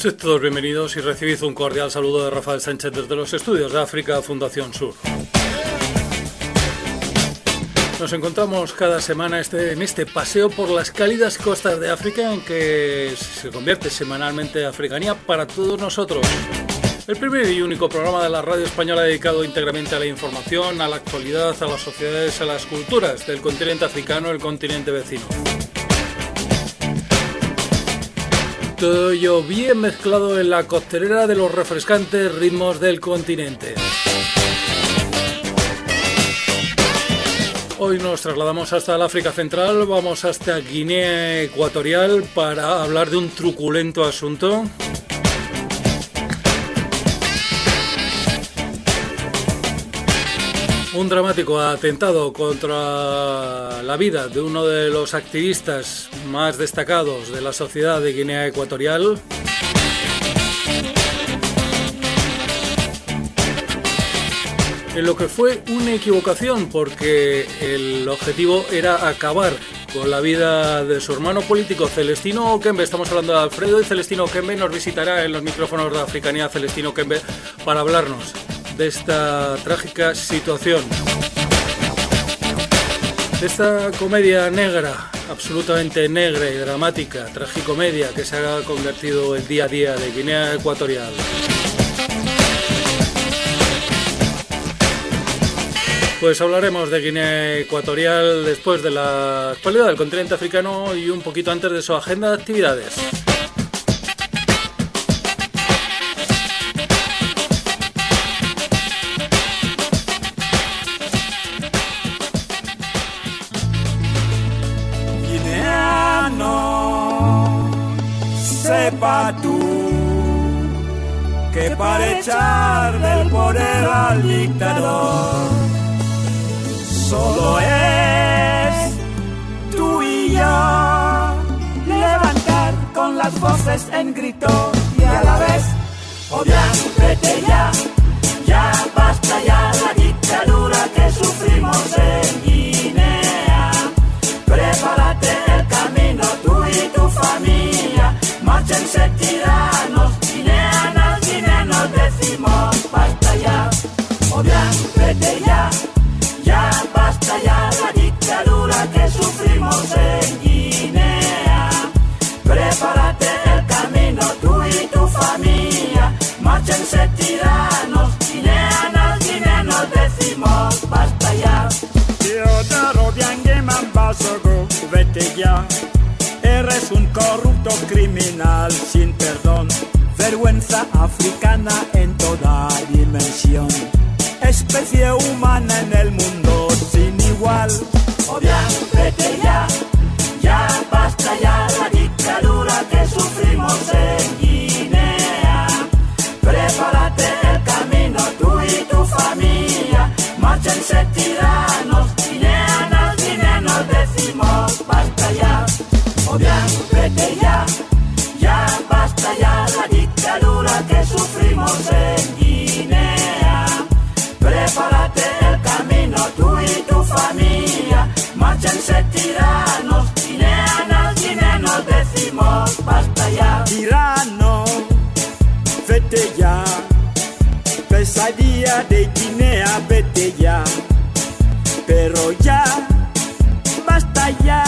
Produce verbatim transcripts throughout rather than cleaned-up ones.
Sed todos bienvenidos y recibid un cordial saludo de Rafael Sánchez desde los estudios de África Fundación Sur. Nos encontramos cada semana este, en este paseo por las cálidas costas de África, en que se convierte semanalmente Africanía para todos nosotros. El primer y único programa de la radio española dedicado íntegramente a la información, a la actualidad, a las sociedades, a las culturas del continente africano, el continente vecino. Todo ello bien mezclado en la coctelera de los refrescantes ritmos del continente. Hoy nos trasladamos hasta el África Central, vamos hasta Guinea Ecuatorial para hablar de un truculento asunto. Un dramático atentado contra la vida de uno de los activistas más destacados de la sociedad de Guinea Ecuatorial. En lo que fue una equivocación, porque el objetivo era acabar con la vida de su hermano político Celestino Okembe. Estamos hablando de Alfredo, y Celestino Okembe nos visitará en los micrófonos de Africanía. Celestino Okembe, para hablarnos de esta trágica situación, de esta comedia negra, absolutamente negra y dramática, tragicomedia que se ha convertido el día a día de Guinea Ecuatorial. Pues hablaremos de Guinea Ecuatorial después de la actualidad del continente africano y un poquito antes de su agenda de actividades. Sepa tú que para echar del poder al dictador solo es tú y yo levantar con las voces en grito y a la vez odiar, vete ya, ya basta ya la dictadura que sufrimos en Guinea. Prepárate el camino tú y tu familia. Márchense tiranos, guineanas, guineanos, decimos basta ya, odiar, vete ya, ya basta ya la dictadura que sufrimos en Guinea. Prepárate el camino tú y tu familia. Márchense tiranos, guineanas, guineanos, decimos basta ya. Teodoro Biangeman Basogo, vete ya. Eres un corrupto criminal sin perdón, vergüenza africana en toda dimensión, especie humana en el mundo sin igual. Odiar, vete ya, ya basta ya la dictadura que sufrimos en Guinea. Prepárate el camino tú y tu familia. Márchense tiranos, guineanas, guineanos, decimos basta ya. Odiar, vete ya, ya basta ya la dictadura que sufrimos en Guinea. Prepárate el camino tú y tu familia. Márchense tiranos, guineanas, guineanos, decimos basta ya. Tirano, vete ya, pesadilla de Guinea, vete ya. Pero ya, basta ya.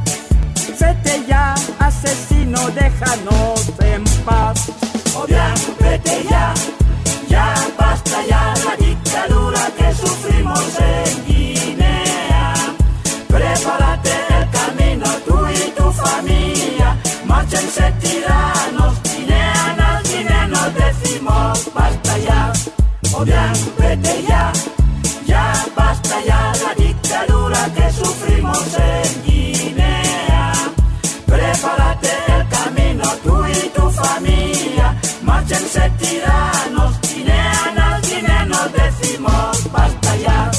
Vete ya, asesino, déjanos en paz. Odiar, vete ya, ya basta ya la dictadura que sufrimos en Guinea. Prepárate el camino tú y tu familia. Márchense tiranos, guineanas, guineanos, decimos basta ya. Odiar, vete ya, ya basta ya la dictadura que sufrimos en Guinea. Prepárate el camino tú y tu familia. Márchense tiranos, guineanas, guineanos, decimos basta ya.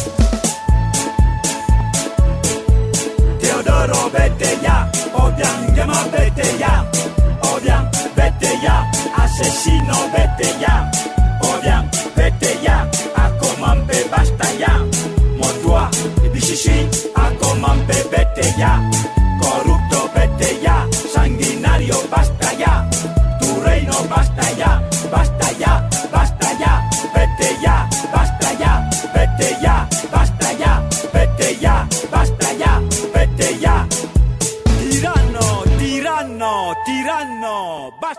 Teodoro, vete ya, odian, llama, vete ya. Odian, vete ya, asesino, vete ya. Odian, vete ya, Akomampe, basta ya. Motua, Bishishi, Akomampe, vete ya. Corrupto, vete ya, sanguinario, basta ya, tu reino basta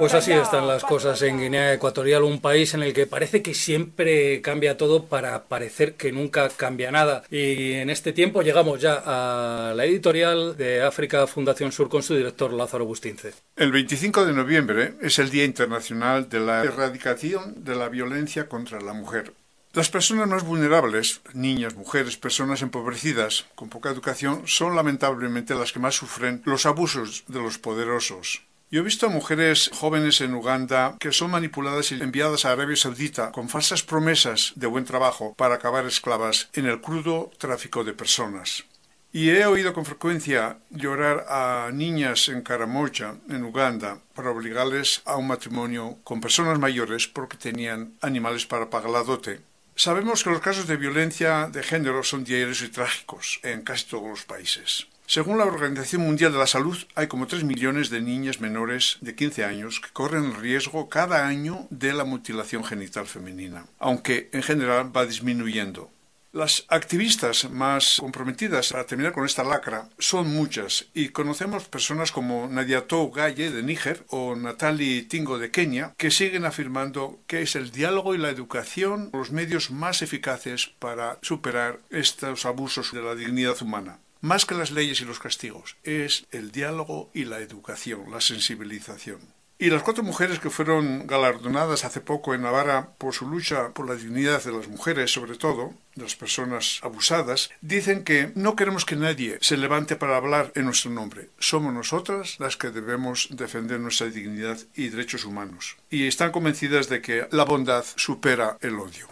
Pues así están las cosas en Guinea Ecuatorial, un país en el que parece que siempre cambia todo para parecer que nunca cambia nada. Y en este tiempo llegamos ya a la editorial de África Fundación Sur con su director Lázaro Bustince. El veinticinco de noviembre es el Día Internacional de la Erradicación de la Violencia contra la Mujer. Las personas más vulnerables, niñas, mujeres, personas empobrecidas, con poca educación, son lamentablemente las que más sufren los abusos de los poderosos. Yo he visto a mujeres jóvenes en Uganda que son manipuladas y enviadas a Arabia Saudita con falsas promesas de buen trabajo para acabar esclavas en el crudo tráfico de personas. Y he oído con frecuencia llorar a niñas en Karamoja, en Uganda, para obligarles a un matrimonio con personas mayores porque tenían animales para pagar la dote. Sabemos que los casos de violencia de género son diarios y trágicos en casi todos los países. Según la Organización Mundial de la Salud, hay como tres millones de niñas menores de quince años que corren el riesgo cada año de la mutilación genital femenina, aunque en general va disminuyendo. Las activistas más comprometidas a terminar con esta lacra son muchas y conocemos personas como Nadiatou Gaye de Níger o Natalie Tingo de Kenia que siguen afirmando que es el diálogo y la educación los medios más eficaces para superar estos abusos de la dignidad humana. Más que las leyes y los castigos, es el diálogo y la educación, la sensibilización. Y las cuatro mujeres que fueron galardonadas hace poco en Navarra por su lucha por la dignidad de las mujeres, sobre todo, de las personas abusadas, dicen que no queremos que nadie se levante para hablar en nuestro nombre. Somos nosotras las que debemos defender nuestra dignidad y derechos humanos. Y están convencidas de que la bondad supera el odio.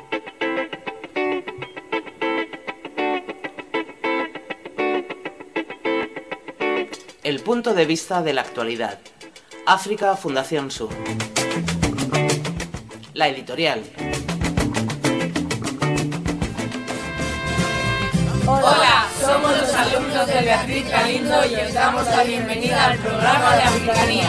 El punto de vista de la actualidad. África Fundación Sur. La editorial. Hola, somos los alumnos de Beatriz Galindo y os damos la bienvenida al programa de Africanía.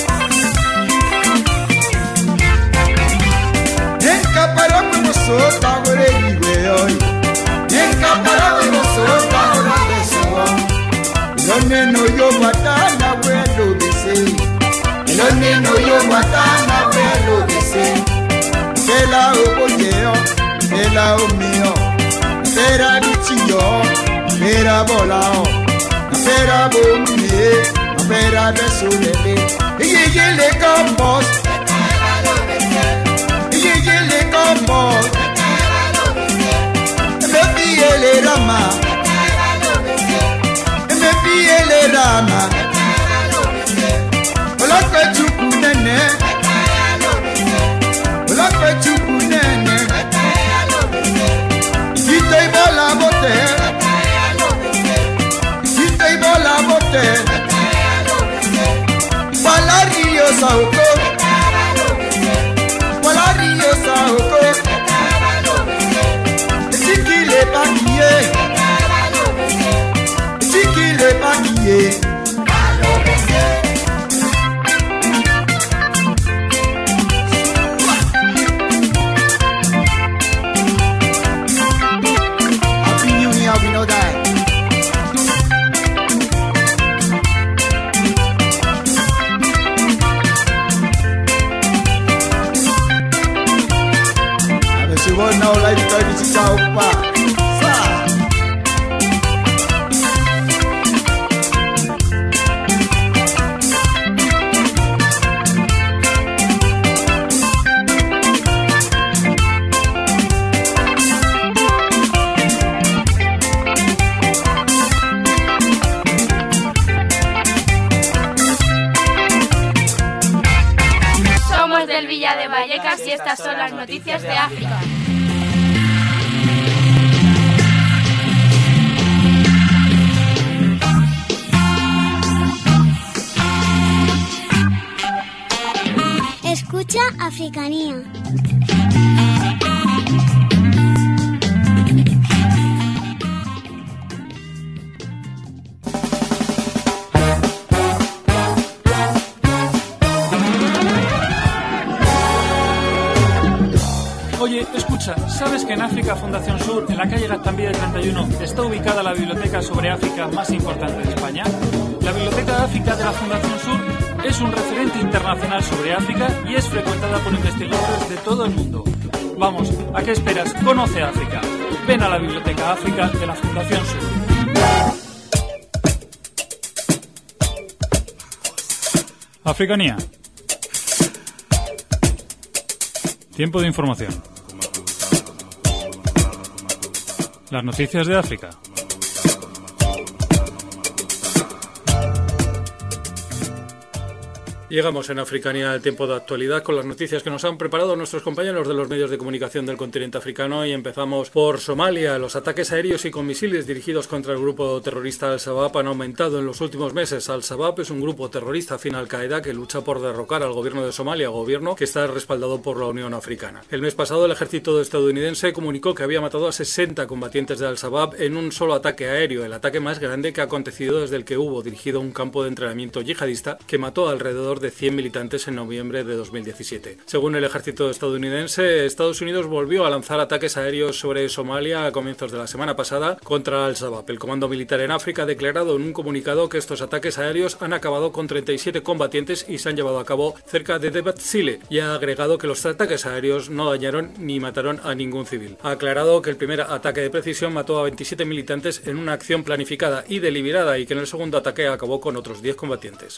Sota Eloneno yo matana welo dese. Eloneno yo matana welo dese. Kela oboyeo, kela omio. Pera bichiyo, pera bolao. Pera bomie, pera besulele. Yeyele campos. Yeyele campos. Me pille le rama. Me pille le rama. Ola pe chuku nene. Ola pe chuku nene. Ite bola bote. Ite bola bote. Wala rio sauko. Wala rio sauko. Chikile pakiye. Chikile pakiye. Happy New Year, we know that. Si vos no la historia de Chaupa, sa. Somos del Villa de Vallecas y estas son las noticias de África. Escucha Africanía. Oye, escucha, ¿sabes que en África Fundación Sur, en la calle Gaztambide treinta y uno, está ubicada la biblioteca sobre África más importante de España? La Biblioteca de África de la Fundación Sur es un referente internacional sobre África y es frecuentada por investigadores de todo el mundo. Vamos, ¿a qué esperas? Conoce África. Ven a la Biblioteca África de la Fundación Sur. Africanía. Tiempo de información. Las noticias de África. Llegamos en Africanía al tiempo de actualidad con las noticias que nos han preparado nuestros compañeros de los medios de comunicación del continente africano y empezamos por Somalia. Los ataques aéreos y con misiles dirigidos contra el grupo terrorista Al-Shabaab han aumentado en los últimos meses. Al-Shabaab es un grupo terrorista afín a Al-Qaeda que lucha por derrocar al gobierno de Somalia, gobierno que está respaldado por la Unión Africana. El mes pasado el ejército estadounidense comunicó que había matado a sesenta combatientes de Al-Shabaab en un solo ataque aéreo, el ataque más grande que ha acontecido desde el que hubo dirigido un campo de entrenamiento yihadista que mató alrededor de cien militantes en noviembre de dos mil diecisiete. Según el ejército estadounidense, Estados Unidos volvió a lanzar ataques aéreos sobre Somalia a comienzos de la semana pasada contra Al-Shabaab. El Comando Militar en África ha declarado en un comunicado que estos ataques aéreos han acabado con treinta y siete combatientes y se han llevado a cabo cerca de Debatsile, y ha agregado que los ataques aéreos no dañaron ni mataron a ningún civil. Ha aclarado que el primer ataque de precisión mató a veintisiete militantes en una acción planificada y deliberada y que en el segundo ataque acabó con otros diez combatientes.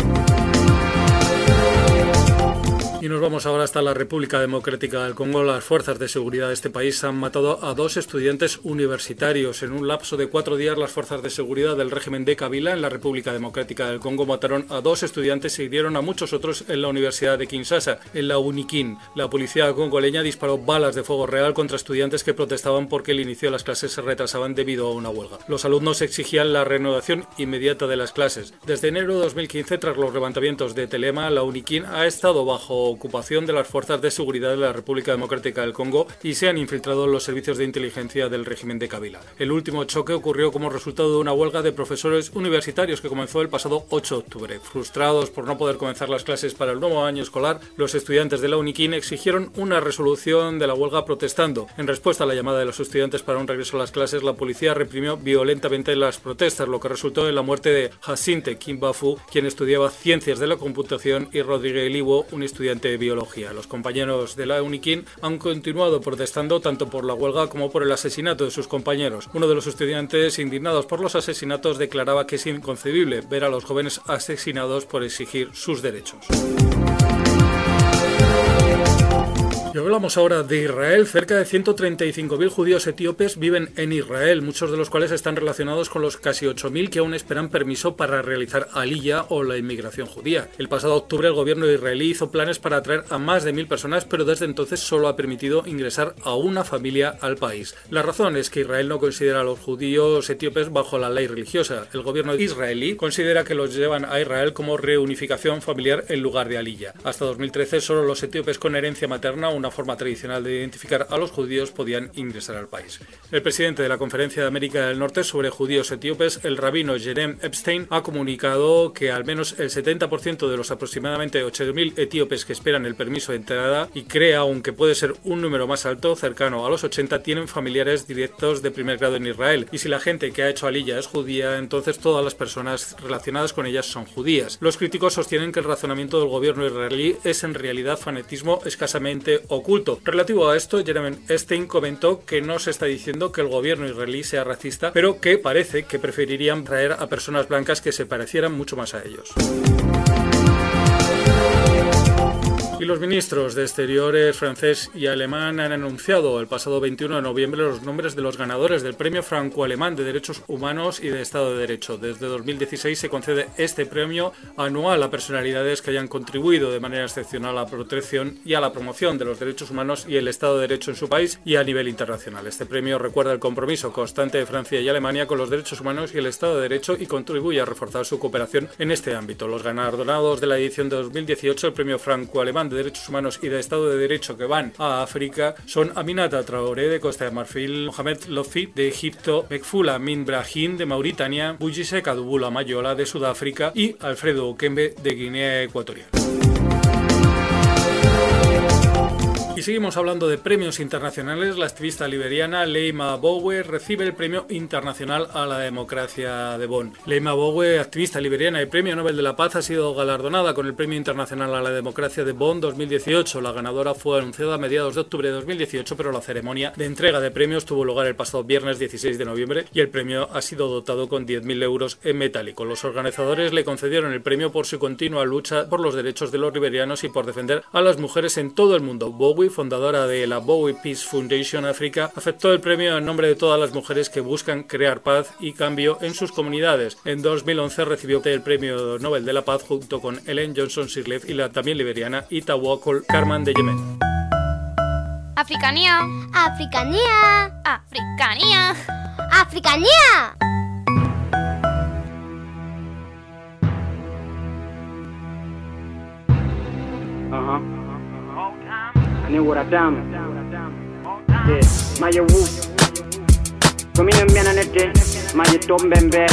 Y nos vamos ahora hasta la República Democrática del Congo. Las fuerzas de seguridad de este país han matado a dos estudiantes universitarios. En un lapso de cuatro días, las fuerzas de seguridad del régimen de Kabila en la República Democrática del Congo mataron a dos estudiantes y hirieron a muchos otros en la Universidad de Kinshasa, en la Unikin. La policía congoleña disparó balas de fuego real contra estudiantes que protestaban porque el inicio de las clases se retrasaban debido a una huelga. Los alumnos exigían la reanudación inmediata de las clases. Desde enero de dos mil quince, tras los levantamientos de Telema, la Unikin ha estado bajo ocupación de las fuerzas de seguridad de la República Democrática del Congo y se han infiltrado en los servicios de inteligencia del régimen de Kabila. El último choque ocurrió como resultado de una huelga de profesores universitarios que comenzó el pasado ocho de octubre. Frustrados por no poder comenzar las clases para el nuevo año escolar, los estudiantes de la UNIKIN exigieron una resolución de la huelga protestando. En respuesta a la llamada de los estudiantes para un regreso a las clases, la policía reprimió violentamente las protestas, lo que resultó en la muerte de Jacinthe Kimbafu, quien estudiaba ciencias de la computación, y Rodrigue Liwo, un estudiante de biología. Los compañeros de la UNIKIN han continuado protestando tanto por la huelga como por el asesinato de sus compañeros. Uno de los estudiantes, indignados por los asesinatos, declaraba que es inconcebible ver a los jóvenes asesinados por exigir sus derechos. Y hablamos ahora de Israel. Cerca de ciento treinta y cinco mil judíos etíopes viven en Israel, muchos de los cuales están relacionados con los casi ocho mil que aún esperan permiso para realizar aliyah o la inmigración judía. El pasado octubre el gobierno israelí hizo planes para atraer a más de mil personas, pero desde entonces solo ha permitido ingresar a una familia al país. La razón es que Israel no considera a los judíos etíopes bajo la ley religiosa. El gobierno israelí considera que los llevan a Israel como reunificación familiar en lugar de aliyah. Hasta dos mil trece solo los etíopes con herencia materna, una forma tradicional de identificar a los judíos, podían ingresar al país. El presidente de la Conferencia de América del Norte sobre judíos etíopes, el rabino Jerem Epstein, ha comunicado que al menos el setenta por ciento de los aproximadamente ocho mil etíopes que esperan el permiso de entrada, y cree aún que puede ser un número más alto, cercano a los ochenta, tienen familiares directos de primer grado en Israel, y si la gente que ha hecho aliyah es judía, entonces todas las personas relacionadas con ellas son judías. Los críticos sostienen que el razonamiento del gobierno israelí es en realidad fanatismo escasamente oculto. Relativo a esto, Jeremy Epstein comentó que no se está diciendo que el gobierno israelí sea racista, pero que parece que preferirían traer a personas blancas que se parecieran mucho más a ellos. Y los ministros de Exteriores francés y alemán han anunciado el pasado veintiuno de noviembre los nombres de los ganadores del Premio Franco-Alemán de Derechos Humanos y de Estado de Derecho. Desde dos mil dieciséis se concede este premio anual a personalidades que hayan contribuido de manera excepcional a la protección y a la promoción de los derechos humanos y el Estado de Derecho en su país y a nivel internacional. Este premio recuerda el compromiso constante de Francia y Alemania con los derechos humanos y el Estado de Derecho y contribuye a reforzar su cooperación en este ámbito. Los galardonados de la edición de dos mil dieciocho del Premio Franco-Alemán de Derechos Humanos y de Estado de Derecho que van a África son Aminata Traoré de Costa de Marfil, Mohamed Lofi de Egipto, Mekfula Min Brahim de Mauritania, Bujise Kadubula Mayola de Sudáfrica y Alfredo Okembe de Guinea Ecuatorial. Y seguimos hablando de premios internacionales. La activista liberiana Leymah Gbowee recibe el Premio Internacional a la Democracia de Bonn. Leymah Gbowee, activista liberiana y Premio Nobel de la Paz, ha sido galardonada con el Premio Internacional a la Democracia de Bonn dos mil dieciocho. La ganadora fue anunciada a mediados de octubre de dos mil dieciocho, pero la ceremonia de entrega de premios tuvo lugar el pasado viernes dieciséis de noviembre y el premio ha sido dotado con diez mil euros en metálico. Los organizadores le concedieron el premio por su continua lucha por los derechos de los liberianos y por defender a las mujeres en todo el mundo. Gbowee, fundadora de la Gbowee Peace Foundation África, aceptó el premio en nombre de todas las mujeres que buscan crear paz y cambio en sus comunidades. En dos mil once recibió el premio Nobel de la Paz junto con Ellen Johnson Sirleaf y la también liberiana Ita Wakol Karman de Yemen. Africanía. Africanía. Africanía. Africanía. Uh-huh. I know what I done. Yeah, Maya Wu. Comino bien anete, Maya Tombembe.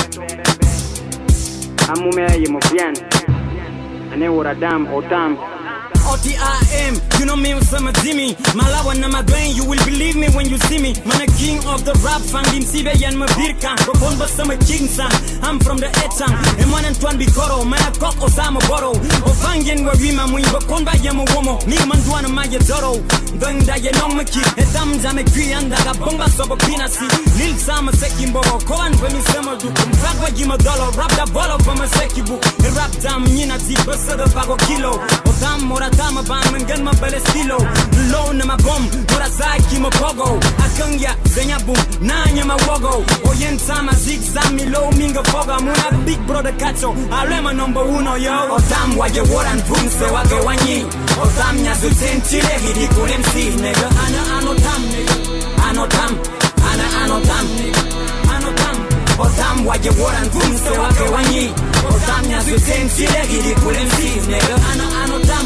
Amume yemo bien. I know what I done, oh damn. O T I M, you know me with some Jimmy. Malawa na magain, you will believe me when you see me. Man a king of the rap, fangin sibe yan mabirkan. Bokon ba sama king san, I'm from the etang. E man Antoine Bikoro, man a kok Osama Boro. O fangin wa wima mui, bokon ba yamo womo. Mi man duana ma ye doro. Dong da ye nong maki, e tam jame kui anda ga bomba sobo pinasi. Lil sama seki mbogo, koan pa mi sema du. Mfagwa jima dolo, rap da bolo pa ma seki bu. E rap dam nina zi basa da bago kilo. O dam mora Tama ban men gan ma bel estilo low na ma bom mora saki mo pogo akanya zenya boom nanya ma wogo oyen tama zig zami low minga foga muna big brother kacho alema number uno yo otam wa je woran boom se wa ge wanyi otam nya zu tentile hidi kulem si nega ana anotam nega anotam ana anotam nega anotam Otam waje waran vum se wake wanyi. Otam nya zuten sile gidi kulem si. Nigga, ano ano tam.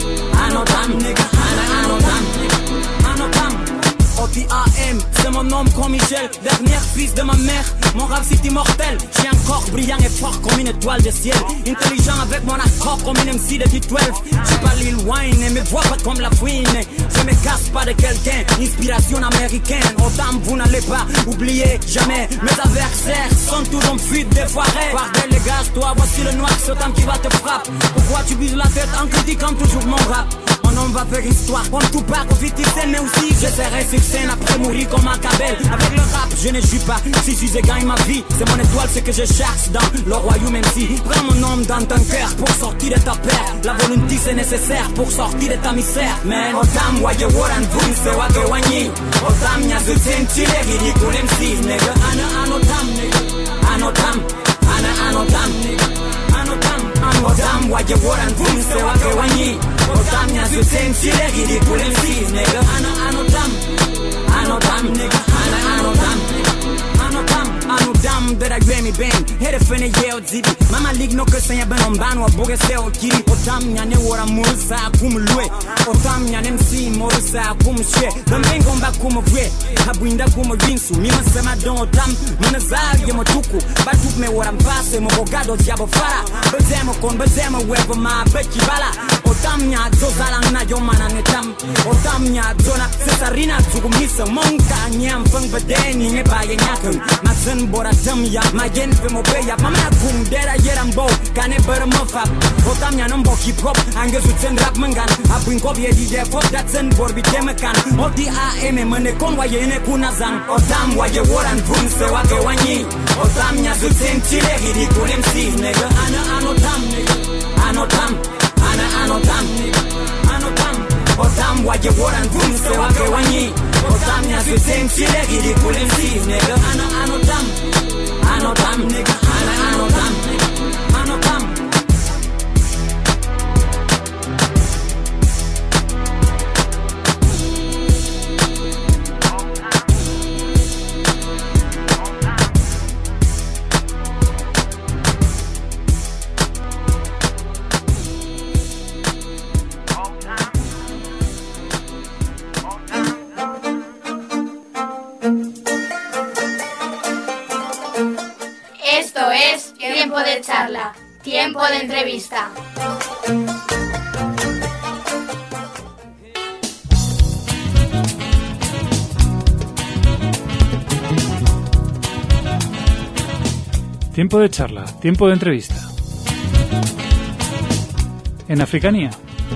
Ano tam, nigga, ano ano tam. Ano tam. O T A M, c'est mon nom comme Michel, dernier fils de ma mère. Mon rap c'est immortel, j'ai un corps brillant et fort comme une étoile de ciel. Intelligent avec mon accord comme une M C de D douze. J'suis pas Lil Wayne et me vois pas comme la fouine. Je me casse pas de quelqu'un, inspiration américaine. Autant vous n'allez pas oublier jamais. Mes adversaires sont tous en fuite des foirés. Bordel les gars, toi voici le noir, c'est Otam qui va te frapper. Pourquoi tu bises la tête en critiquant toujours mon rap? Mon nom va faire histoire, comme tout part au scène, mais aussi je serai sur scène après mourir comme un cabel. Avec le rap, je ne suis pas, si je gagne ma vie, c'est mon étoile, ce que je cherche dans le royaume M C. Prends mon nom dans ton cœur pour sortir de ta perte. La volonté c'est nécessaire pour sortir de ta misère. Man, Otam waje waran vum se wake wanyi. Otam nya zuten chile gidi kulem si. Nigga, ana anotam, nigga, anotam, ana anotam, nigga, anotam, anotam waje waran vum se wake wanyi. Otam nya zuten chile gidi kulem si. Nigga, ana anotam, anotam, nigga, ana anotam, anotam, anodam that I Grammy bang. Here fene yeo zibi. Mama lig no kese ya ben ombano aboge se okiri. Otam nyane wora murusa kumulwe. Otam nyane msi murusa kumshwe. Dambeng omba kumuvwe. Habwinda kumujinsu. Mima sema don otam. Mina zari ye motuku. Batuk me wora mpase mobogado diabo fara. Bezemo kon bezemo webo ma beki bala. Otam nya zozalang na yomana netam. Otam nya zona cesarina zugumisa monka nyam fang badeni nge baye nyakang. Matsen bora tam ya magen fe mo beya mama kum dera yeram bo kane ber mo fap. Otam nya nombo hip hop ange zuten rap mangan. Abwin ko bie di de pop datsen bor bi temekan. O T A M mene kon wa yene kunazang. Otam waje waran vum se wake wanyi. Otam nya zuten chile gidi kulem si. Nigga, ana anotam, nigga, anotam, ana anotam, nigga, anotam. Otam waje waran vum se wake wanyi. Otam nya zuten chile gidi kulem si. Nigga, ana anotam, anotam, nigga, ana anotam, anotam. Esto es Tiempo de Charla, Tiempo de Entrevista. Tiempo de charla, tiempo de entrevista. En Africanía.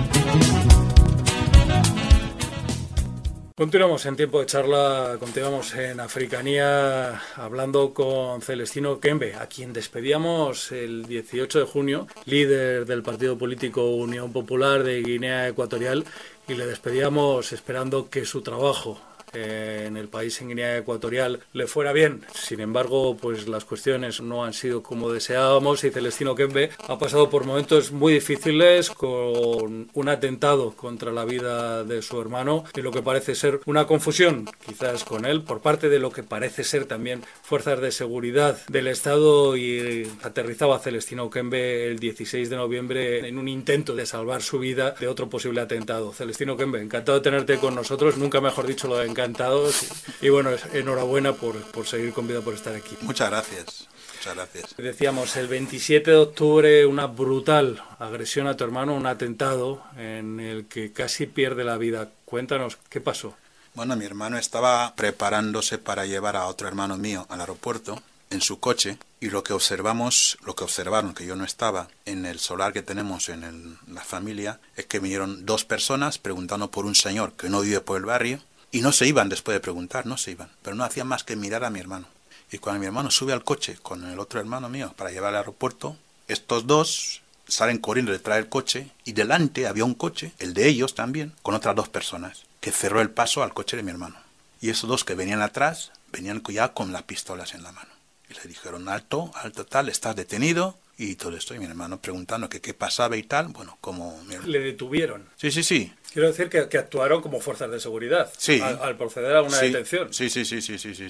Continuamos en Tiempo de Charla, continuamos en Africanía hablando con Celestino Kembe, a quien despedíamos el dieciocho de junio, líder del partido político Unión Popular de Guinea Ecuatorial, y le despedíamos esperando que su trabajo en el país, en Guinea Ecuatorial, le fuera bien. Sin embargo, pues las cuestiones no han sido como deseábamos y Celestino Kembe ha pasado por momentos muy difíciles, con un atentado contra la vida de su hermano y lo que parece ser una confusión quizás con él por parte de lo que parece ser también fuerzas de seguridad del Estado, y aterrizaba Celestino Kembe el dieciséis de noviembre en un intento de salvar su vida de otro posible atentado. Celestino Kembe, encantado de tenerte con nosotros, nunca mejor dicho lo de encantado. Encantados y, y bueno, enhorabuena por, por seguir con vida, por estar aquí. Muchas gracias, muchas gracias. Decíamos, el veintisiete de octubre, una brutal agresión a tu hermano, un atentado en el que casi pierde la vida. Cuéntanos, ¿qué pasó? Bueno, mi hermano estaba preparándose para llevar a otro hermano mío al aeropuerto en su coche, y lo que observamos, lo que observaron, que yo no estaba, en el solar que tenemos en el, la familia, es que vinieron dos personas preguntando por un señor que no vive por el barrio. Y no se iban después de preguntar, no se iban. Pero no hacían más que mirar a mi hermano. Y cuando mi hermano sube al coche con el otro hermano mío para llevar al aeropuerto, estos dos salen corriendo detrás del coche, y delante había un coche, el de ellos también, con otras dos personas, que cerró el paso al coche de mi hermano. Y esos dos que venían atrás, venían ya con las pistolas en la mano. Y le dijeron, alto, alto tal, estás detenido, y todo esto. Y mi hermano preguntando que qué pasaba y tal, bueno, como... ¿Le detuvieron? Sí, sí, sí. Quiero decir que, que actuaron como fuerzas de seguridad, sí, al, al proceder a una sí, detención. Sí, sí, sí, sí, sí, sí, sí.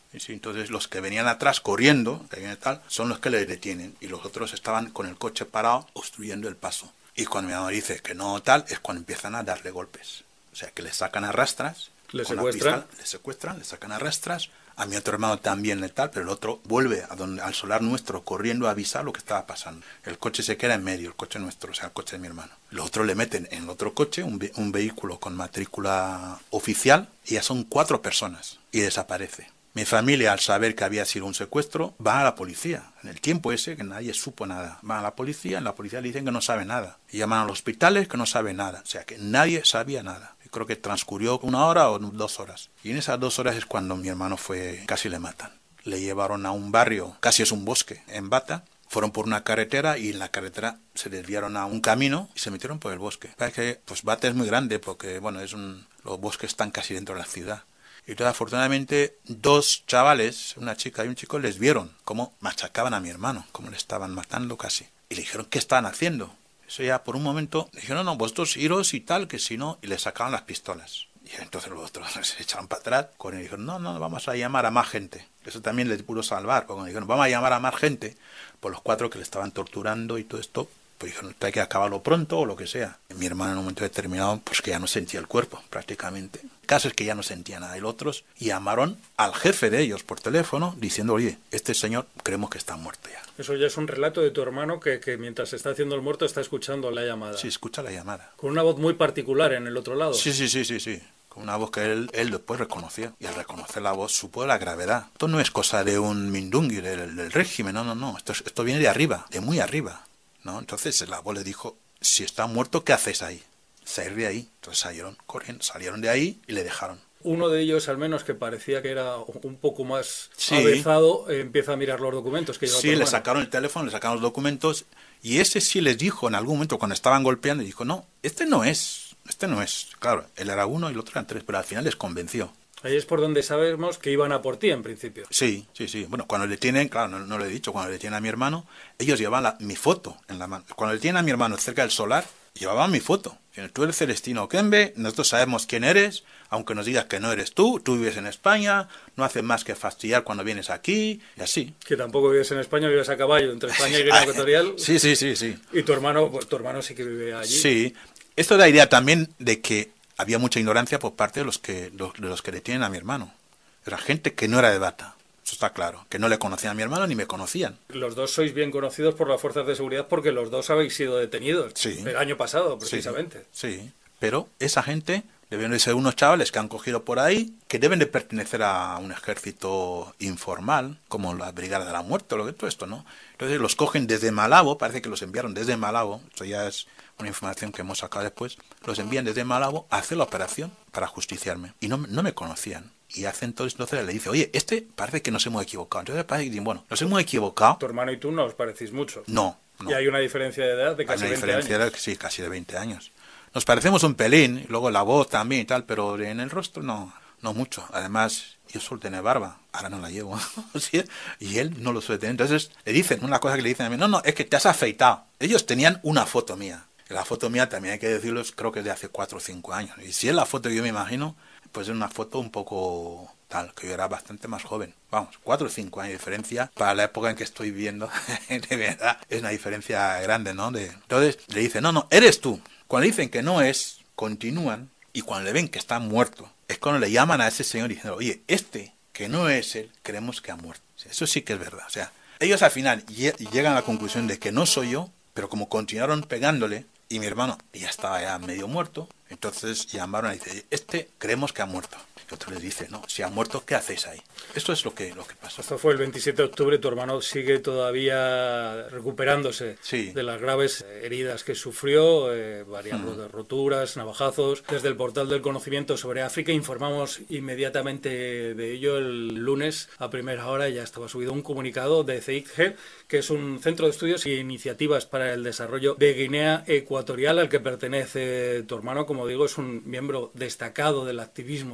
Y sí, entonces los que venían atrás corriendo, que vienen tal, son los que le detienen. Y los otros estaban con el coche parado, obstruyendo el paso. Y cuando mi mamá dice que no tal, es cuando empiezan a darle golpes. O sea, que le sacan a rastras. Le secuestran. Le secuestran, le sacan a rastras. A mi otro hermano también le tal, pero el otro vuelve a donde, al solar nuestro corriendo a avisar lo que estaba pasando. El coche se queda en medio, el coche nuestro, o sea, el coche de mi hermano. Los otros le meten en otro coche, un, ve- un vehículo con matrícula oficial, y ya son cuatro personas, y desaparece. Mi familia, al saber que había sido un secuestro, va a la policía. En el tiempo ese, que nadie supo nada. Van a la policía, en la policía le dicen que no sabe nada. Y llaman a los hospitales que no sabe nada. O sea, que nadie sabía nada. Creo que transcurrió una hora o dos horas. Y en esas dos horas es cuando mi hermano fue, casi le matan. Le llevaron a un barrio, casi es un bosque, en Bata. Fueron por una carretera y en la carretera se desviaron a un camino y se metieron por el bosque. Parece que pues Bata es muy grande porque, bueno, es un, los bosques están casi dentro de la ciudad. Y entonces, afortunadamente, dos chavales, una chica y un chico, les vieron cómo machacaban a mi hermano, cómo le estaban matando casi. Y le dijeron, ¿qué estaban haciendo? Eso ya por un momento dijeron, no, no, vosotros iros y tal, que si no, y le sacaban las pistolas. Y entonces los otros se echaron para atrás con él y dijeron, no, no, vamos a llamar a más gente. Eso también les pudo salvar, porque dijeron, vamos a llamar a más gente por los cuatro que le estaban torturando y todo esto. Pues dijeron, hay que acabarlo pronto o lo que sea. Y mi hermano en un momento determinado, pues que ya no sentía el cuerpo prácticamente. El caso es que ya no sentía nada. Y los otros llamaron al jefe de ellos por teléfono diciendo, oye, este señor creemos que está muerto ya. Eso ya es un relato de tu hermano que, que mientras está haciendo el muerto está escuchando la llamada. Sí, escucha la llamada. Con una voz muy particular en el otro lado. Sí, sí, sí, sí, sí. Con una voz que él, él después reconoció. Y al reconocer la voz supo la gravedad. Esto no es cosa de un mindungui del, del régimen, no, no, no. Esto, es, esto viene de arriba, de muy arriba. ¿No? Entonces la voz le dijo, si está muerto, ¿qué hacéis ahí? Salir de ahí. Entonces salieron, corriendo, salieron de ahí y le dejaron. Uno de ellos, al menos, que parecía que era un poco más sí. avezado, eh, empieza a mirar los documentos que lleva. Sí, le sacaron el teléfono, le sacaron los documentos, y ese sí les dijo en algún momento, cuando estaban golpeando, y dijo, no, este no es, este no es. Claro, él era uno y el otro eran tres, pero al final les convenció. Ahí es por donde sabemos que iban a por ti, en principio. Sí, sí, sí. Bueno, cuando le tienen, claro, no, no lo he dicho, cuando le tienen a mi hermano, ellos llevaban la, mi foto en la mano. Cuando le tienen a mi hermano cerca del solar, llevaban mi foto. Tú eres Celestino Okembe, nosotros sabemos quién eres, aunque nos digas que no eres tú, tú vives en España, no haces más que fastidiar cuando vienes aquí, y así. Que tampoco vives en España, vives a caballo, entre España y Guinea Ecuatorial. Sí, sí, sí, sí. Y tu hermano, pues, tu hermano sí que vive allí. Sí. Esto da idea también de que había mucha ignorancia por parte de los que, los, de los que detienen a mi hermano. Era gente que no era de Bata, eso está claro, que no le conocían a mi hermano ni me conocían. Los dos sois bien conocidos por las fuerzas de seguridad porque los dos habéis sido detenidos. Sí. El año pasado, precisamente. Sí, sí. Pero esa gente deben de ser unos chavales que han cogido por ahí, que deben de pertenecer a un ejército informal, como la Brigada de la Muerte o lo que todo esto, ¿no? Entonces los cogen desde Malabo, parece que los enviaron desde Malabo, esto ya es una información que hemos sacado después, los envían desde Malabo a hacer la operación para justiciarme. Y no, no me conocían. Y hacen todo esto, entonces le dice, oye, este parece que nos hemos equivocado. Entonces parece que dicen, bueno, nos hemos equivocado. Tu hermano y tú no os parecéis mucho. No, no. Y hay una diferencia de edad de casi hay una veinte diferencia años. De, sí, casi de veinte años. Nos parecemos un pelín, y luego la voz también y tal, pero en el rostro no, no mucho. Además, yo suelo tener barba, ahora no la llevo. ¿Sí? Y él no lo suele tener. Entonces le dicen, una cosa que le dicen a mí, no, no, es que te has afeitado. Ellos tenían una foto mía. La foto mía también hay que decirlo, creo que es de hace cuatro o cinco años. Y si es la foto que yo me imagino, pues es una foto un poco tal, que yo era bastante más joven. Vamos, cuatro o cinco años de diferencia para la época en que estoy viviendo. De verdad, es una diferencia grande, ¿no? De... Entonces le dicen, no, no, eres tú. Cuando le dicen que no es, continúan, y cuando le ven que está muerto, es cuando le llaman a ese señor diciendo, oye, este que no es él, creemos que ha muerto. Eso sí que es verdad. O sea, ellos al final llegan a la conclusión de que no soy yo, pero como continuaron pegándole, y mi hermano ya estaba ya medio muerto, entonces llamaron y dicen, este creemos que ha muerto. Y otro les dice, no, si ha muerto, ¿qué hacéis ahí? Esto es lo que, lo que pasó. Esto fue el veintisiete de octubre, tu hermano sigue todavía recuperándose sí. de las graves heridas que sufrió, eh, varias hmm. roturas, navajazos. Desde el portal del conocimiento sobre África informamos inmediatamente de ello el lunes a primera hora, ya estaba subido un comunicado de C I C G, que es un centro de estudios e iniciativas para el desarrollo de Guinea Ecuatorial, al que pertenece tu hermano. Como digo, es un miembro destacado del activismo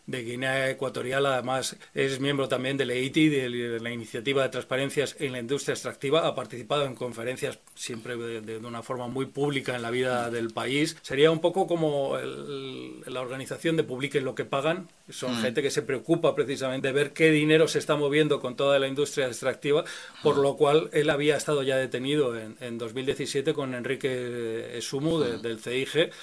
de Guinea Ecuatorial. Además, es miembro también del E I T I, de la Iniciativa de Transparencias en la Industria Extractiva. Ha participado en conferencias siempre de, de una forma muy pública en la vida del país. Sería un poco como el, la organización de Publiquen lo que pagan. Son mm. gente que se preocupa precisamente de ver qué dinero se está moviendo con toda la industria extractiva, por mm. lo cual él había estado ya detenido en, en dos mil diecisiete con Enrique Esumu de, mm. del C I G.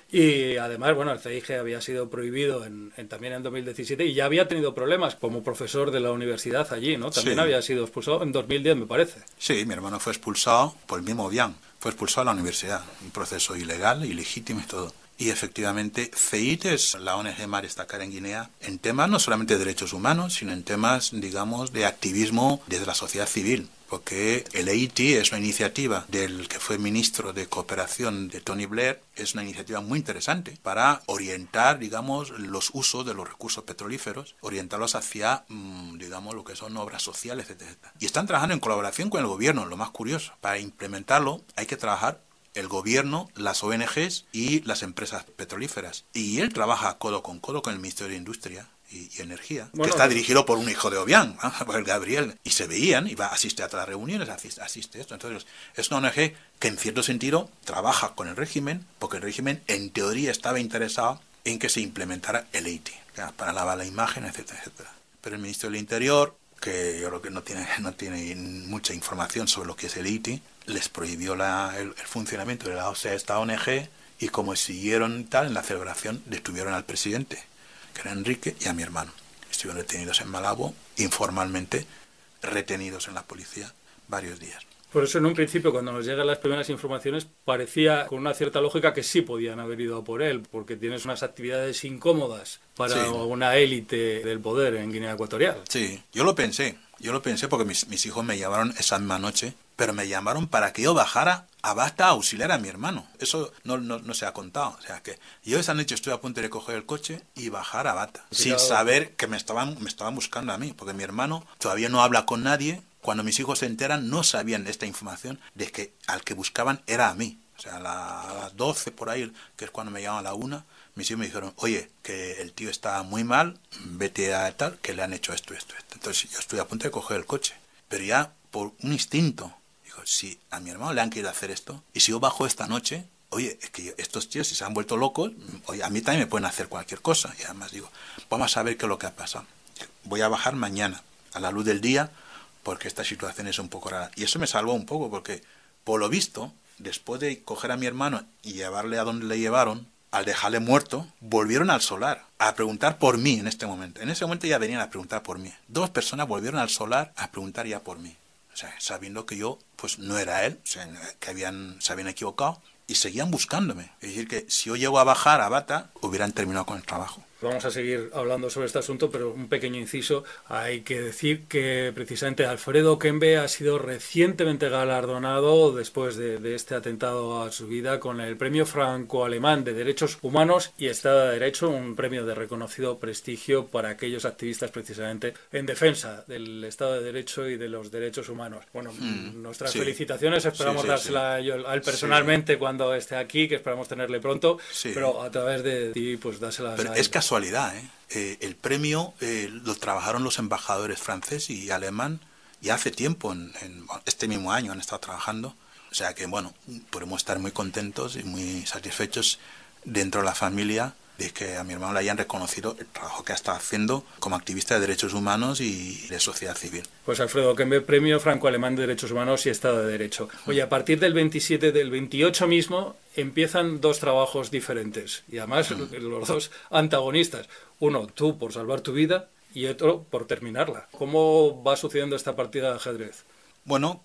Y además, bueno, el C I G había sido prohibido en, en, también en dos mil diecisiete y ya había tenido problemas como profesor de la universidad allí, ¿no? También sí. había sido expulsado en dos mil diez, me parece. Sí, mi hermano fue expulsado por el mismo Obiang, fue expulsado a la universidad, un proceso ilegal, ilegítimo y todo. Y efectivamente, C I T es la O N G más destacada en Guinea en temas no solamente de derechos humanos, sino en temas, digamos, de activismo desde la sociedad civil. Porque el E I T I es una iniciativa del que fue ministro de Cooperación de Tony Blair, es una iniciativa muy interesante para orientar, digamos, los usos de los recursos petrolíferos, orientarlos hacia, digamos, lo que son obras sociales, etcétera. Y están trabajando en colaboración con el gobierno, lo más curioso. Para implementarlo hay que trabajar el gobierno, las O N Ges y las empresas petrolíferas. Y él trabaja codo con codo con el Ministerio de Industria y, y Energía, bueno, que está dirigido por un hijo de Obiang, ¿no? Por el Gabriel. Y se veían, y va, asiste a todas las reuniones, asiste, asiste a esto. Entonces, es una O N G que en cierto sentido trabaja con el régimen, porque el régimen en teoría estaba interesado en que se implementara el E I T I, ¿ya? Para lavar la imagen, etcétera, etcétera. Pero el Ministerio del Interior, que yo creo que no tiene, no tiene mucha información sobre lo que es el E I T I, les prohibió la, el, el funcionamiento de la, o sea, esta O N G, y como siguieron tal, en la celebración detuvieron al presidente, que era Enrique, y a mi hermano. Estuvieron retenidos en Malabo, informalmente retenidos en la policía varios días. Por eso en un principio, cuando nos llegan las primeras informaciones, parecía con una cierta lógica que sí podían haber ido por él, porque tienes unas actividades incómodas para sí. una élite del poder en Guinea Ecuatorial. Sí, yo lo pensé, yo lo pensé porque mis, mis hijos me llamaron esa misma noche, pero me llamaron para que yo bajara a Bata a auxiliar a mi hermano. Eso no, no, no se ha contado. O sea, que yo esa noche estuve a punto de coger el coche y bajar a Bata, sí, sin claro. saber que me estaban, me estaban buscando a mí, porque mi hermano todavía no habla con nadie. Cuando mis hijos se enteran, no sabían esta información de que al que buscaban era a mí. O sea, a, la, a las doce por ahí, que es cuando me llaman a la una, mis hijos me dijeron, oye, que el tío está muy mal, vete a tal, que le han hecho esto, esto, esto. Entonces yo estuve a punto de coger el coche. Pero ya por un instinto, digo, si a mi hermano le han querido hacer esto, y si yo bajo esta noche, oye, es que estos tíos, si se han vuelto locos, oye, a mí también me pueden hacer cualquier cosa. Y además digo, vamos a ver qué es lo que ha pasado. Voy a bajar mañana, a la luz del día, porque esta situación es un poco rara. Y eso me salvó un poco, porque por lo visto, después de coger a mi hermano y llevarle a donde le llevaron, al dejarle muerto, volvieron al solar a preguntar por mí en este momento. En ese momento ya venían a preguntar por mí. Dos personas volvieron al solar a preguntar ya por mí. O sea, sabiendo que yo, pues no era él, o sea, que habían, se habían equivocado, y seguían buscándome. Es decir, que si yo llego a bajar a Bata, hubieran terminado con el trabajo. Vamos a seguir hablando sobre este asunto, pero un pequeño inciso. Hay que decir que precisamente Alfredo Okembe ha sido recientemente galardonado después de, de este atentado a su vida con el Premio Franco-Alemán de Derechos Humanos y Estado de Derecho, un premio de reconocido prestigio para aquellos activistas precisamente en defensa del Estado de Derecho y de los derechos humanos. Bueno, mm, nuestras sí. felicitaciones, esperamos sí, sí, dársela sí. yo, a él personalmente sí. cuando esté aquí, que esperamos tenerle pronto, sí. pero a través de ti, pues dáselas pero a es él. Casualidad, ¿eh? Eh, el premio eh, lo trabajaron los embajadores francés y alemán y hace tiempo, en, en este mismo año han estado trabajando, o sea que bueno, podemos estar muy contentos y muy satisfechos dentro de la familia de que a mi hermano le hayan reconocido el trabajo que ha estado haciendo como activista de derechos humanos y de sociedad civil. Pues Alfredo Okembe, Premio Franco-Alemán de Derechos Humanos y Estado de Derecho. Oye, a partir del veintisiete, del veintiocho mismo, empiezan dos trabajos diferentes y además mm. los dos antagonistas. Uno, tú por salvar tu vida y otro por terminarla. ¿Cómo va sucediendo esta partida de ajedrez? Bueno,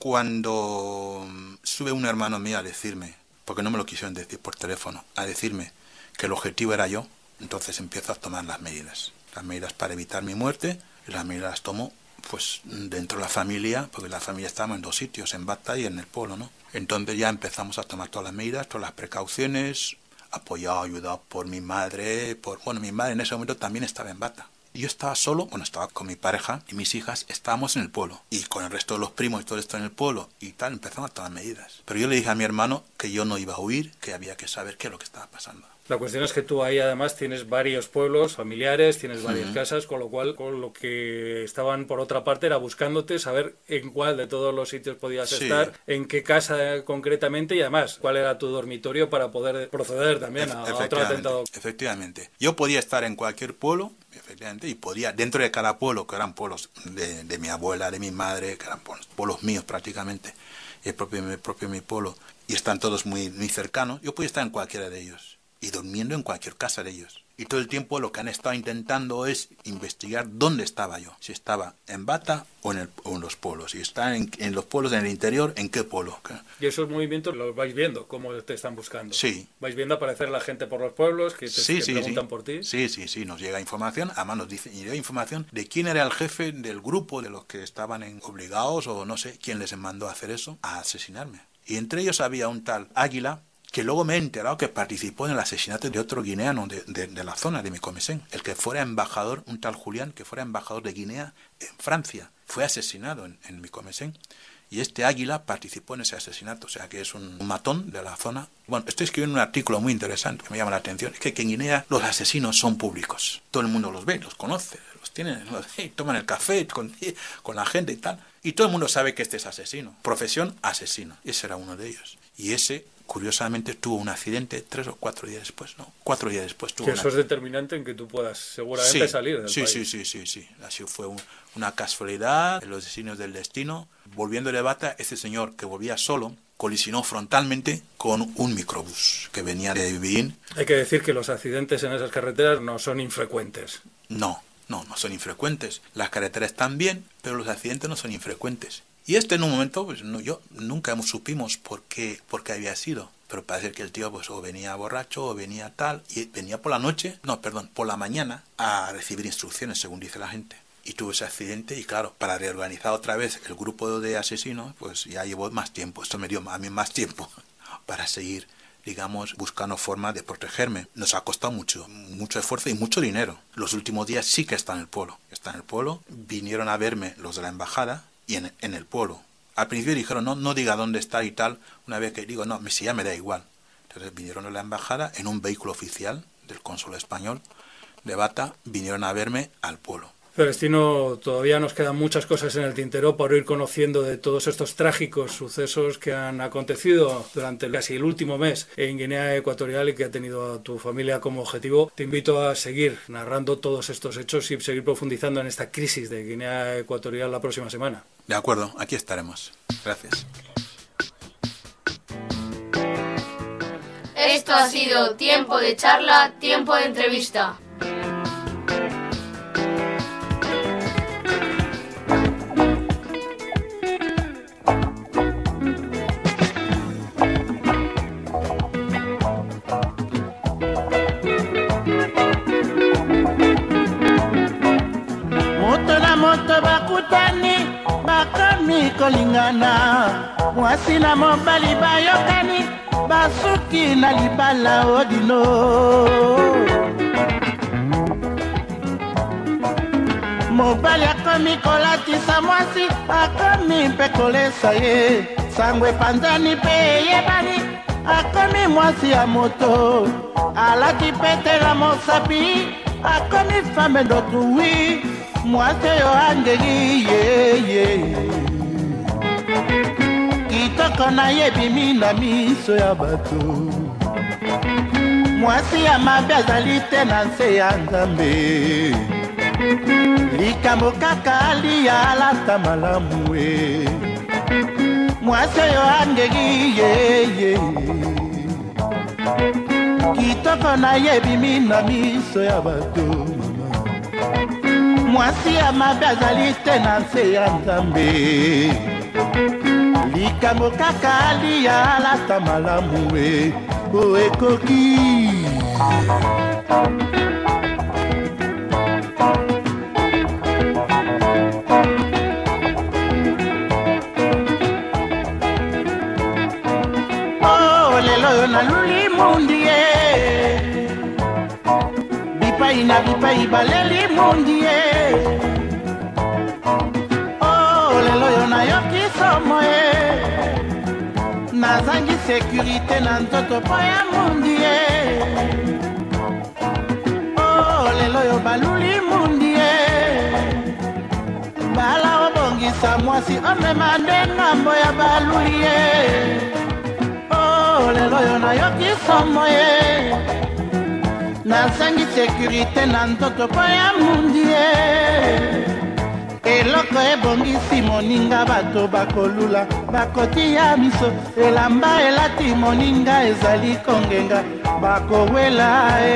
cuando sube un hermano mío a decirme, porque no me lo quisieron decir por teléfono, a decirme que el objetivo era yo, entonces empiezo a tomar las medidas. Las medidas para evitar mi muerte, y las medidas las tomo pues dentro de la familia, porque la familia estábamos en dos sitios, en Bata y en el Polo, ¿no? Entonces ya empezamos a tomar todas las medidas, todas las precauciones, apoyado, ayudado por mi madre, por bueno, mi madre en ese momento también estaba en Bata. Yo estaba solo, bueno, estaba con mi pareja y mis hijas, estábamos en el pueblo. Y con el resto de los primos y todo esto en el pueblo y tal, empezamos a tomar medidas. Pero yo le dije a mi hermano que yo no iba a huir, que había que saber qué es lo que estaba pasando. La cuestión es que tú ahí además tienes varios pueblos familiares, tienes varias uh-huh. casas, con lo cual con lo que estaban por otra parte era buscándote, saber en cuál de todos los sitios podías sí. estar, en qué casa concretamente y además cuál era tu dormitorio para poder proceder también a, a otro atentado. Efectivamente. Yo podía estar en cualquier pueblo, efectivamente, y podía, dentro de cada pueblo, que eran pueblos de, de mi abuela, de mi madre, que eran pueblos, pueblos míos prácticamente, el propio, el propio mi pueblo, y están todos muy, muy cercanos, yo podía estar en cualquiera de ellos. Y durmiendo en cualquier casa de ellos. Y todo el tiempo lo que han estado intentando es investigar dónde estaba yo. Si estaba en Bata o en, el, o en los pueblos. Si está en, en los pueblos en el interior, ¿en qué pueblo? Y esos movimientos los vais viendo, cómo te están buscando. Sí. Vais viendo aparecer la gente por los pueblos, que te sí, que sí, preguntan sí. por ti. Sí, sí, sí. Nos llega información. Además nos dicen, llega información de quién era el jefe del grupo, de los que estaban en, obligados o no sé, quién les mandó a hacer eso, a asesinarme. Y entre ellos había un tal Águila, que luego me he enterado que participó en el asesinato de otro guineano de, de, de la zona de Micomesén. El que fuera embajador, un tal Julián, que fuera embajador de Guinea en Francia, fue asesinado en, en Micomesén. Y este Águila participó en ese asesinato, o sea que es un, un matón de la zona. Bueno, estoy escribiendo un artículo muy interesante que me llama la atención. Es que, que en Guinea los asesinos son públicos. Todo el mundo los ve, los conoce, los tienen, los, hey, toman el café con, con la gente y tal. Y todo el mundo sabe que este es asesino. Profesión, asesino. Ese era uno de ellos. Y ese, curiosamente, tuvo un accidente tres o cuatro días después, ¿no? Cuatro días después tuvo que eso una... es determinante en que tú puedas seguramente sí, salir del sí, país. Sí, sí, sí, sí. Así fue un, una casualidad, los designios del destino. Volviendo de Bata, ese señor que volvía solo colisionó frontalmente con un microbús que venía de Beín. Hay que decir que los accidentes en esas carreteras no son infrecuentes. No, no, no son infrecuentes. Las carreteras están bien, pero los accidentes no son infrecuentes. Y este en un momento, pues no, yo nunca supimos por qué, por qué había sido. Pero parece que el tío pues o venía borracho o venía tal, y venía por la noche, no, perdón, por la mañana a recibir instrucciones, según dice la gente. Y tuvo ese accidente y claro, para reorganizar otra vez el grupo de asesinos, pues ya llevó más tiempo. Esto me dio a mí más tiempo para seguir, digamos, buscando formas de protegerme. Nos ha costado mucho, mucho esfuerzo y mucho dinero. Los últimos días sí que está en el pueblo. Está en el pueblo, vinieron a verme los de la embajada y en, en el pueblo. Al principio dijeron, no, no diga dónde está y tal. Una vez que digo, no, si ya me da igual. Entonces vinieron a la embajada en un vehículo oficial del cónsul español de Bata, vinieron a verme al pueblo. Celestino, todavía nos quedan muchas cosas en el tintero para ir conociendo de todos estos trágicos sucesos que han acontecido durante casi el último mes en Guinea Ecuatorial y que ha tenido a tu familia como objetivo. Te invito a seguir narrando todos estos hechos y seguir profundizando en esta crisis de Guinea Ecuatorial la próxima semana. De acuerdo, aquí estaremos. Gracias. Esto ha sido Tiempo de Charla, Tiempo de Entrevista. Kolingana mwasi na mobali bayokani basuki na libala odino mobali akomi kolatisa mwasi akomi mpe kolesa ye sangwe panzani mpe yebani akomi mwasi ya moto alati pete la mosapi akomi fame d'autrui mwasi yo angeli ye ye kitoko na yebi na miso ya bato mwasi ya mabe azali te na nse ya nzambe likambo kaka aliya alata malamu e mwasi oyo angeli yeye kitoko na yebi na miso ya bato mwasi ya mabe azali te na nse ya nzambe likambo kaka aliya alata malamu e o ekoki o lelo yo naluli mundi e bipai na bipai baleli mundi e o lelo yo nayoki somo e nazangi sécurité na nzoto po ya mundi e lelo yo baluli mundie bala obongisa mwasi omema nde ngambo ya balulie oh lelo yo nayoki somo ye nasangi sekurite na ntoto po ya mundie eloko ebongisi moninga bato bakolula bakotia miso elamba elati moninga ezali kongenga bakowela e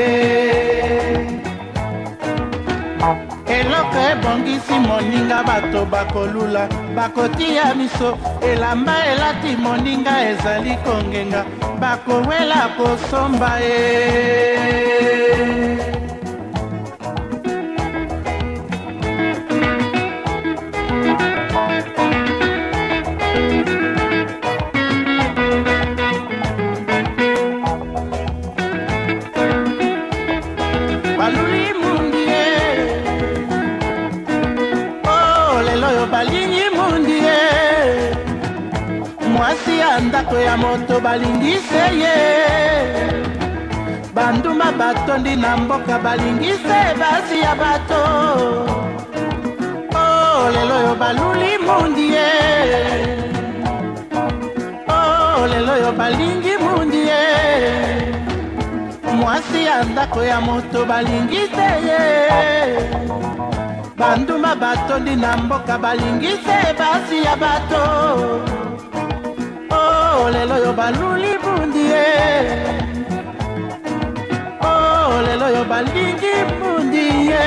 eloko ebongisi moninga bato bakolula bakotia miso elamba elati moninga ezali kongenga bakowela kosomba e ndako ya moto balingise ye banduma batondi na mboka balingise basi ya bato oh lelo yo baluli mundi ye oh lelo yo balingi mundi ye mwasi ya ndako ya moto balingise ye banduma batondi na mboka balingise basi ya bato oh lelo yo baluli bundie oh lelo yo balingi bundie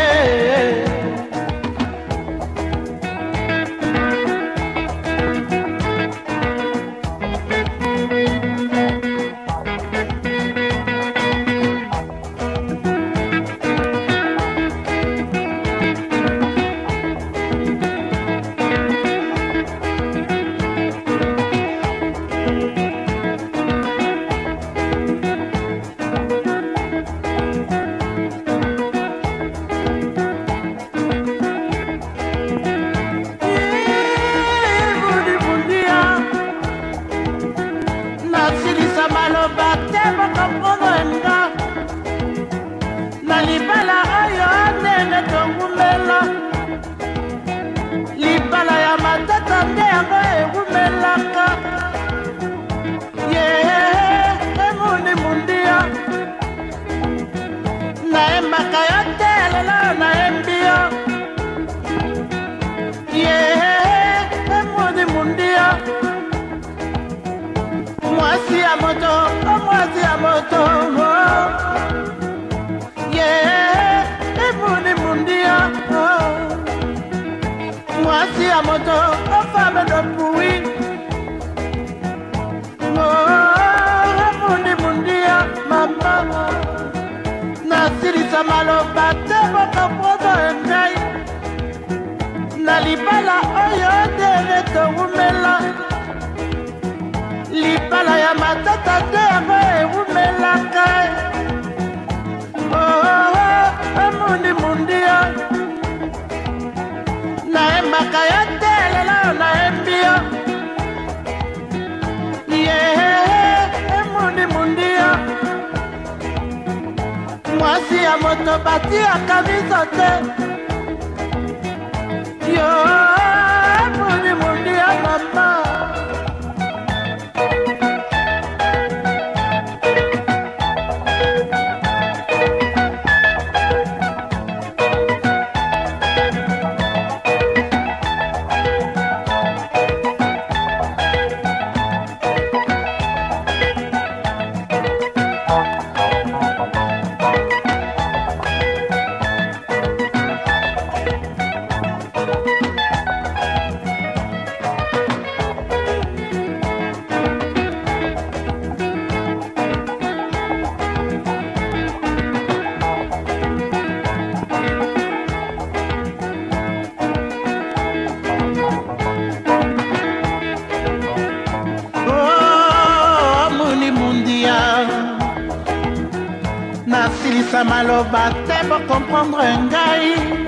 maloba te bo comprendre ngai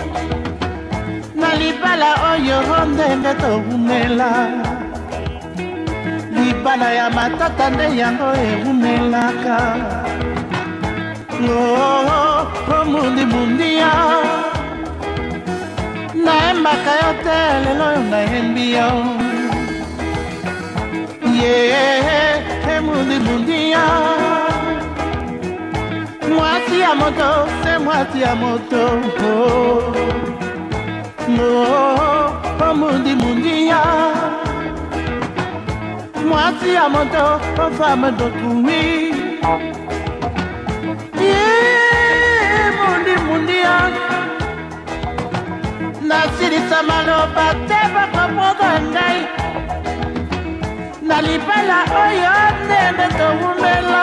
na libala oyo ndenge tobumela libala ya matata nde yango ebumelaka Oh, oh, mundi mundia naemba kayote lelo naembia yeah mundi mundia mwati ya moto se mwati ya moto oh oh, oh mundi mundia mwati ya moto oh femme d'autrui yeah mundi mundia nasilisa maloba te bakomoka ngai na libala oyo ndenge towumela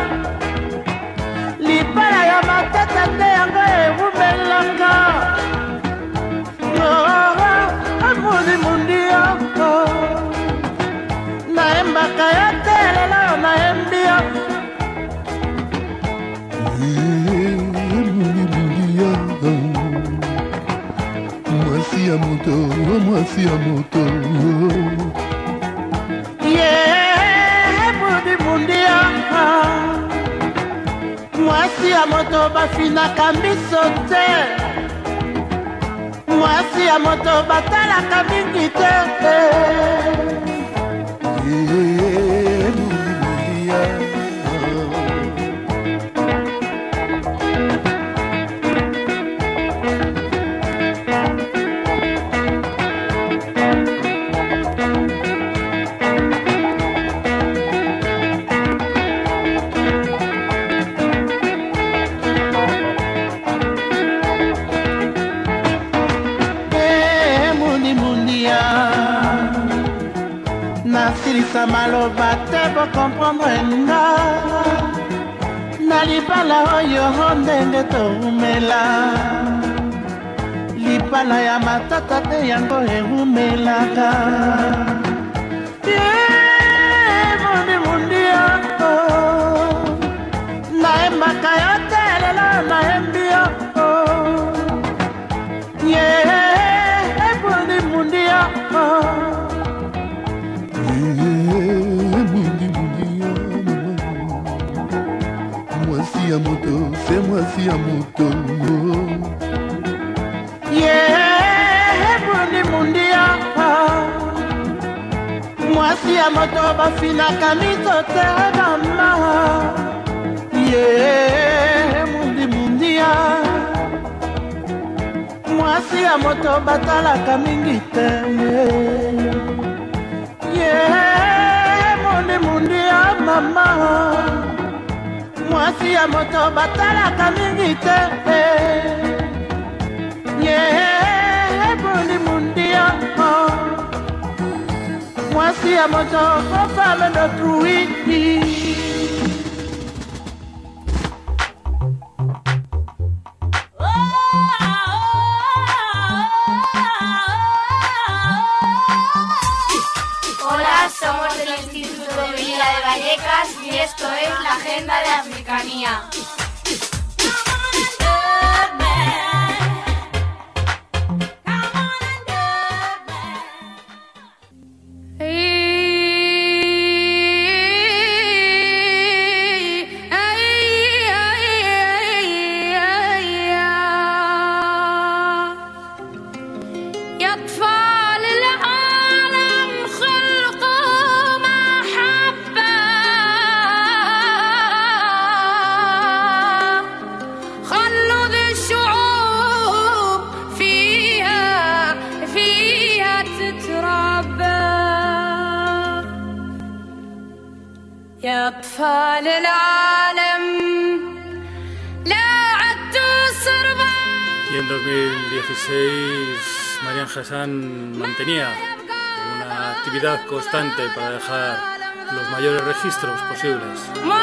libala ya matata te yango ewumelanga amundi mundia naembaka ya te lelo naembia mwasi ya moto mwasi ya moto yeah mundi mundia mwasi ya moto bafinaka miso te mwasi ya moto batalaka mingi te yeah mundi mundia nasilisa maloba te bokomprendre nga na libala oyo ndenge toumela libala ya matata te yango ewumelaka mundi mundia naembaka yo te lelo naembia ye mundi mundia mwasi ya moto se mwasi ya moto yeah mundi mundia mwasi ya moto bafinaka miso te mama yeah mundi mundia mwasi ya moto batalaka mingi te yeah mundi mundia mama mwasi ya moto batalaka mingi te yeah mundi mundia mwasi ya moto femme d'autrui Somos del Instituto de Villa de Vallecas y esto es la Agenda de Africanía. يا أطفال العالم لا عدتوا صربا. Y en dos mil dieciséis Marian Hassan mantenía una actividad constante para dejar los mayores registros posibles.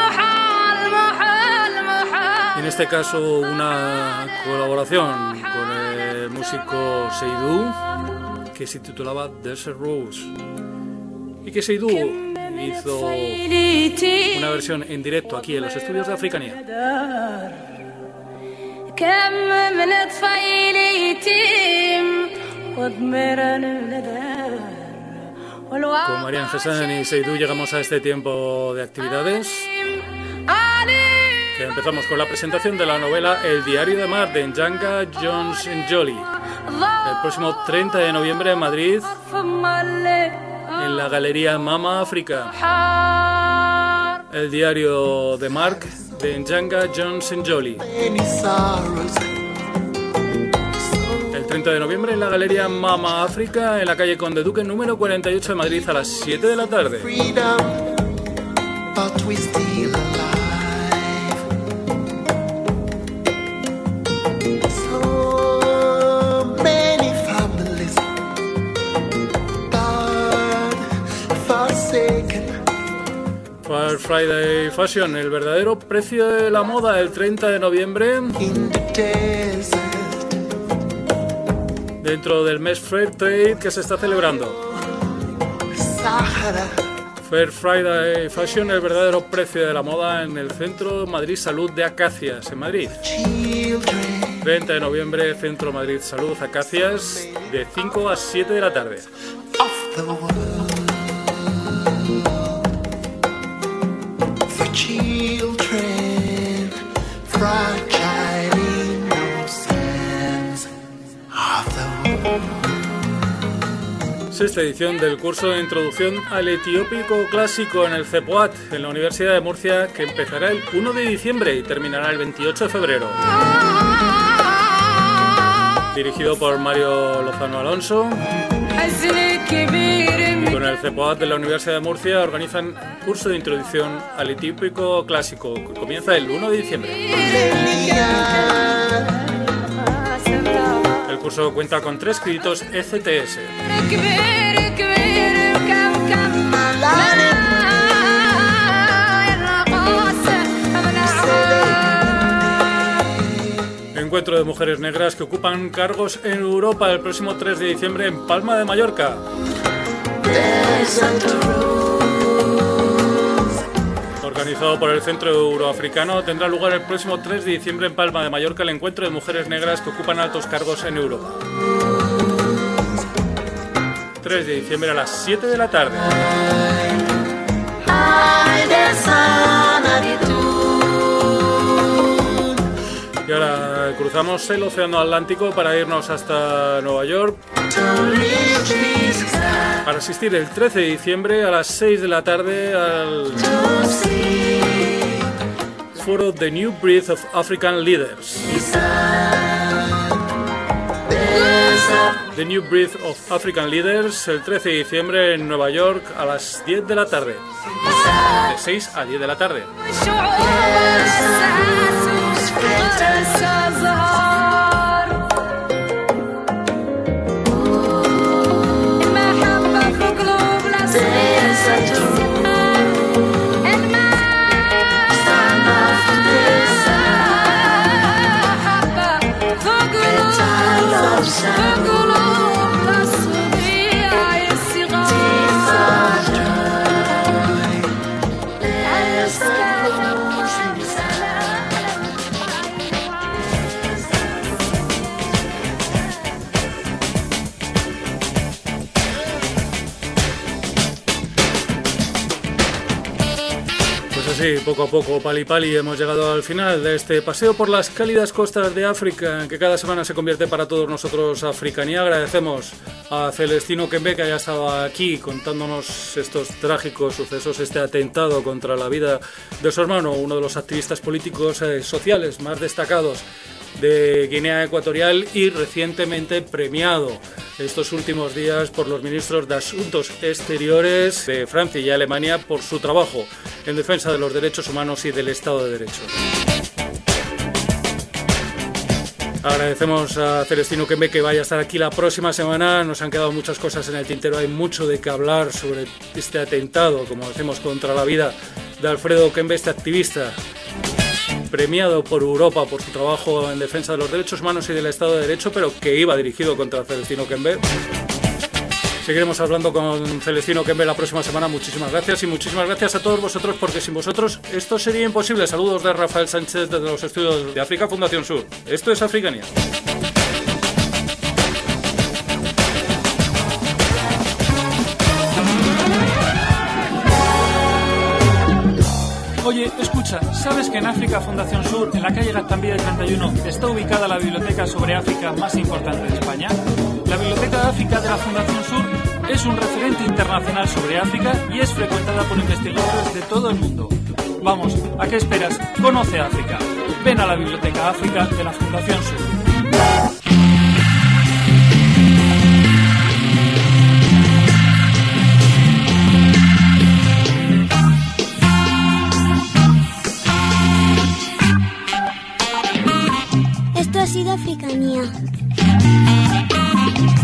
Y en este caso una colaboración con el músico Seydou que se titulaba Desert Rose y que Seydou hizo una versión en directo aquí en los estudios de Africanía. Con Marian Hassan y Seydou llegamos a este tiempo de actividades. Que empezamos con la presentación de la novela El diario de Mar de Njanga Jones Njoli. El próximo treinta de noviembre en Madrid, en la Galería Mama África. El diario de Mark de Njanga Jones Njoli. El treinta de noviembre en la Galería Mama África, en la calle Conde Duque número cuarenta y ocho de Madrid, a las siete de la tarde. Far Friday Fashion, el verdadero precio de la moda, el treinta de noviembre, dentro del mes Fair Trade que se está celebrando. Fair Friday Fashion, el verdadero precio de la moda, en el Centro Madrid Salud de Acacias, en Madrid. treinta de noviembre, Centro Madrid Salud Acacias, de cinco a siete de la tarde. Children, fragile innocence of the world. Sexta edición del curso de introducción al etiópico clásico en el CEPOAT, en la Universidad de Murcia, que empezará el uno de diciembre y terminará el veintiocho de febrero. Dirigido por Mario Lozano Alonso. Y con el CEPOAT de la Universidad de Murcia organizan curso de introducción al etiópico clásico, que comienza el uno de diciembre. El curso cuenta con tres créditos E C T S. Encuentro de mujeres negras que ocupan cargos en Europa el próximo tres de diciembre en Palma de Mallorca. Organizado por el Centro Euroafricano, tendrá lugar el próximo tres de diciembre en Palma de Mallorca el encuentro de mujeres negras que ocupan altos cargos en Europa. tres de diciembre a las siete de la tarde. Y ahora cruzamos el Océano Atlántico para irnos hasta Nueva York para asistir el trece de diciembre a las seis de la tarde al foro The New Breed of African Leaders. The New Breed of African Leaders, el trece de diciembre en Nueva York a las diez de la tarde. De seis a diez de la tarde. Sí, poco a poco, pali pali, hemos llegado al final de este paseo por las cálidas costas de África, que cada semana se convierte para todos nosotros Africanía. Agradecemos a Celestino Kembe, que haya estado aquí contándonos estos trágicos sucesos, este atentado contra la vida de su hermano, uno de los activistas políticos eh, sociales más destacados de Guinea Ecuatorial y recientemente premiado estos últimos días por los ministros de Asuntos Exteriores de Francia y Alemania por su trabajo en defensa de los derechos humanos y del Estado de Derecho. Agradecemos a Celestino Kembe que vaya a estar aquí la próxima semana. Nos han quedado muchas cosas en el tintero, hay mucho de qué hablar sobre este atentado, como decimos, contra la vida de Alfredo Kembe, este activista premiado por Europa por su trabajo en defensa de los derechos humanos y del Estado de Derecho, pero que iba dirigido contra Celestino Kembe. Seguiremos hablando con Celestino Kembe la próxima semana. Muchísimas gracias y muchísimas gracias a todos vosotros, porque sin vosotros esto sería imposible. Saludos de Rafael Sánchez desde los estudios de África Fundación Sur. Esto es Africanía. Oye, escucha, ¿sabes que en África Fundación Sur, en la calle Gaztambide treinta y uno, está ubicada la biblioteca sobre África más importante de España? La Biblioteca de África de la Fundación Sur es un referente internacional sobre África y es frecuentada por investigadores de todo el mundo. Vamos, ¿a qué esperas? Conoce África. Ven a la Biblioteca África de la Fundación Sur. Esto ha sido Africanía.